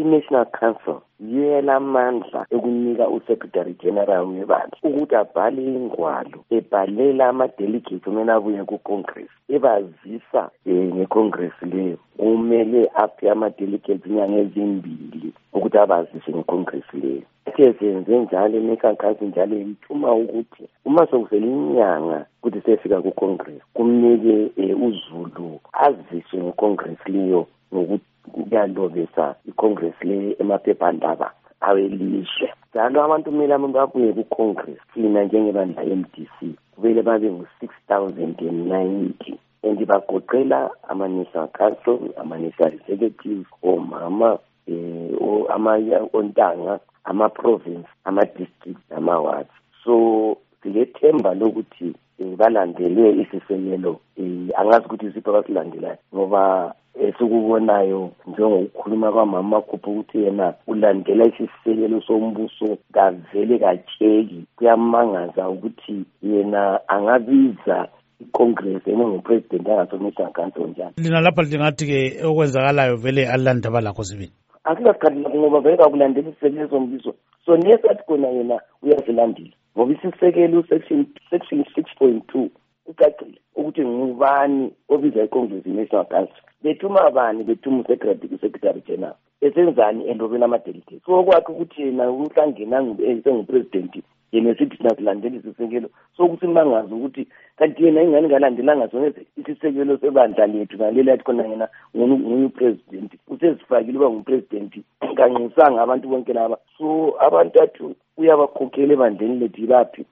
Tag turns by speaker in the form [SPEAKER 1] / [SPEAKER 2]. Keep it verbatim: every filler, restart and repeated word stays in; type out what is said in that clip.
[SPEAKER 1] i-National Council yelamandla ekunika uSecretary General webandla ukuthi abhale ingwalo ebhalela ama-delegates umena abuya ku-Congress ebazisa eh, nge-Congress leyo kumele aphe ama-delegates inyanga ezimbili ukuthi abazise nge-Congress leyo. Sezenze njalo imikhankaso njalo ithuma ukuthi uma sokusele inyanga ukuthi sefika ku-Congress kumnike eh, uZulu aziswe nge-Congress leyo ngokuthi kuyalobesa i-Congress le emaphephandaba awelizwe. Njalo abantu kumele abantu babuye ku-Congress thina njengebandla le-M D C kumele babe ngu-six thousand ninety and bagoqela ama-National Council, ama-National Executives, omama, eh, ama-ontanga, ama-province, ama-district, ama-wards. So silethemba lokuthi eh, balandele isisekelo eh, angazi ukuthi isipho abasilandelayo ngoba esikubonayo njengokukhuluma kwamama khupha ukuthi yena ulandela isisekelo sombuso kavele katsheki. Kuyamangaza ukuthi yena angabiza iCongress engupresident angasomisa kanto njani.
[SPEAKER 2] Lina lapha lingathi-ke okwenzakalayo vele alandaba lakho sibili.
[SPEAKER 1] Akunasikhathi lakho ngoba vele kakulandela isisekelo sombuso. So nesathi khona yena uyazilandela ngoba isisekelo section section six point two ucacile ukuthi ngubani obiza iCongress i-National Council. Bethuma abani bethuma uSecretary uSecretary General esenzani endobeni ama-delegates. So kwakho ukuthi yena uhlangena engupresident yena sithi sinakulandela isisekelo so ukuthi mangazi ukuthi kanti yena ingane ngalandelanga zonke isisekelo sebandla lethu ngalela yathi khona yena ngupresident usezifakile uba ngupresident kanqisanga abantu bonke laba. So abantu athu uyabakhokhela ebandleni lethu baphi